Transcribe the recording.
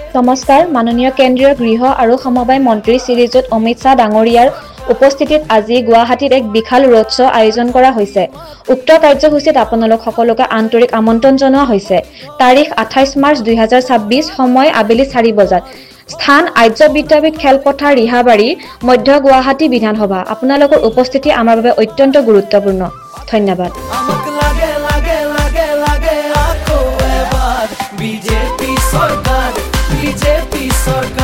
নমস্কাৰ মাননীয় কেন্দ্ৰীয় গৃহ আৰু সমবায় মন্ত্ৰী শ্ৰীযুত অমিত শ্বাহ ডাঙৰীয়াৰ উপস্থিতিত আজি গুৱাহাটীত এক বিশাল ৰোড শ্ব' আয়োজন কৰা হৈছে। উক্ত কাৰ্যসূচীত আপোনালোক সকলোকে আন্তৰিক আমন্ত্ৰণ জনোৱা হৈছে। তাৰিখ 28 মাৰ্চ 2026 সময় আবেলি 4 বজাত। স্থান আৰ্য বিদ্যাপীঠ খেলপথাৰ ৰিহাবাৰী মধ্য গুৱাহাটী বিধানসভা। আপোনালোকৰ উপস্থিতি আমাৰ বাবে অত্যন্ত গুৰুত্বপূৰ্ণ। ধন্যবাদ। BJP Sarkar